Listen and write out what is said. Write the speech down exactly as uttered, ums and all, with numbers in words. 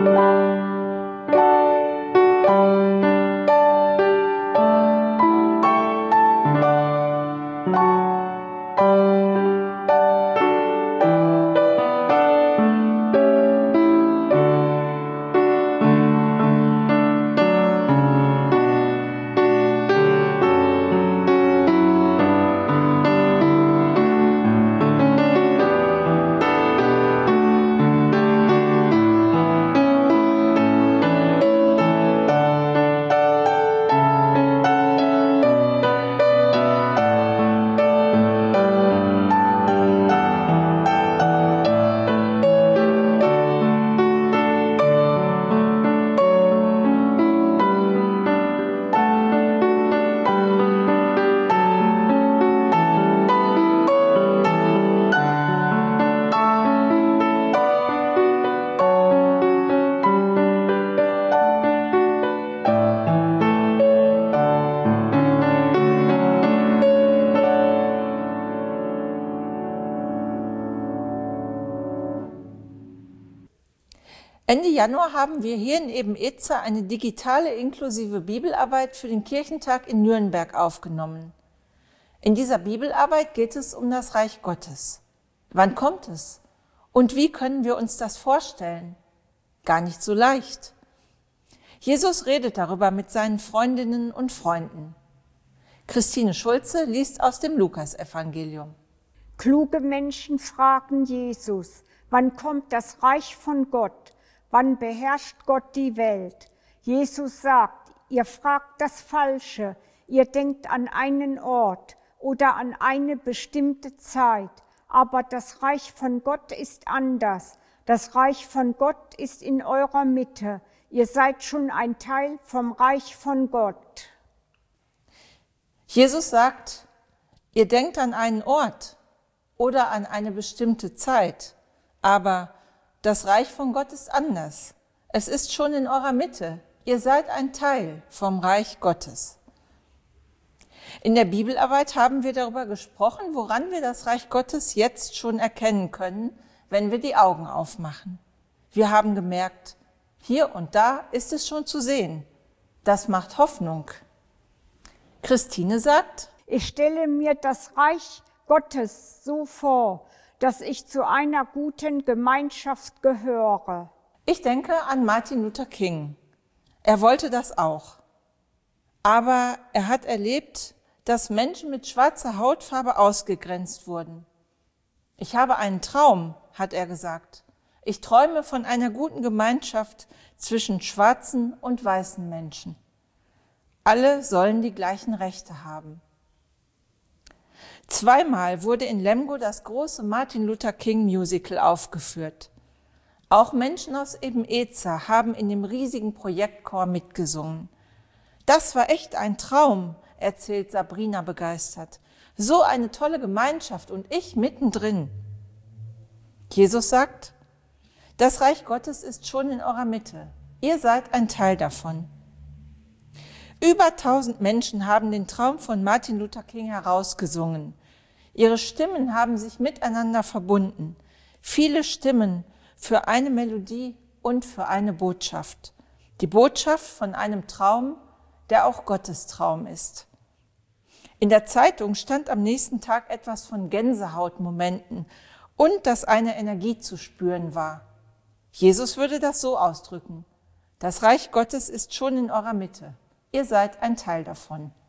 Ende Januar haben wir hier in Eben-Ezer eine digitale inklusive Bibelarbeit für den Kirchentag in Nürnberg aufgenommen. In dieser Bibelarbeit geht es um das Reich Gottes. Wann kommt es? Und wie können wir uns das vorstellen? Gar nicht so leicht. Jesus redet darüber mit seinen Freundinnen und Freunden. Christine Schulze liest aus dem Lukasevangelium. Kluge Menschen fragen Jesus, wann kommt das Reich von Gott? Wann beherrscht Gott die Welt? Jesus sagt, ihr fragt das Falsche, ihr denkt an einen Ort oder an eine bestimmte Zeit, aber das Reich von Gott ist anders. Das Reich von Gott ist in eurer Mitte. Ihr seid schon ein Teil vom Reich von Gott. Jesus sagt, ihr denkt an einen Ort oder an eine bestimmte Zeit, aber das Reich von Gott ist anders. Es ist schon in eurer Mitte. Ihr seid ein Teil vom Reich Gottes. In der Bibelarbeit haben wir darüber gesprochen, woran wir das Reich Gottes jetzt schon erkennen können, wenn wir die Augen aufmachen. Wir haben gemerkt, hier und da ist es schon zu sehen. Das macht Hoffnung. Christine sagt, ich stelle mir das Reich Gottes so vor, dass ich zu einer guten Gemeinschaft gehöre. Ich denke an Martin Luther King. Er wollte das auch. Aber er hat erlebt, dass Menschen mit schwarzer Hautfarbe ausgegrenzt wurden. Ich habe einen Traum, hat er gesagt. Ich träume von einer guten Gemeinschaft zwischen schwarzen und weißen Menschen. Alle sollen die gleichen Rechte haben. Zweimal wurde in Lemgo das große Martin Luther King Musical aufgeführt. Auch Menschen aus Eben-Ezer haben in dem riesigen Projektchor mitgesungen. Das war echt ein Traum, erzählt Sabrina begeistert. So eine tolle Gemeinschaft und ich mittendrin. Jesus sagt, das Reich Gottes ist schon in eurer Mitte. Ihr seid ein Teil davon. Über tausend Menschen haben den Traum von Martin Luther King herausgesungen. Ihre Stimmen haben sich miteinander verbunden. Viele Stimmen für eine Melodie und für eine Botschaft. Die Botschaft von einem Traum, der auch Gottes Traum ist. In der Zeitung stand am nächsten Tag etwas von Gänsehautmomenten und dass eine Energie zu spüren war. Jesus würde das so ausdrücken. Das Reich Gottes ist schon in eurer Mitte. Ihr seid ein Teil davon.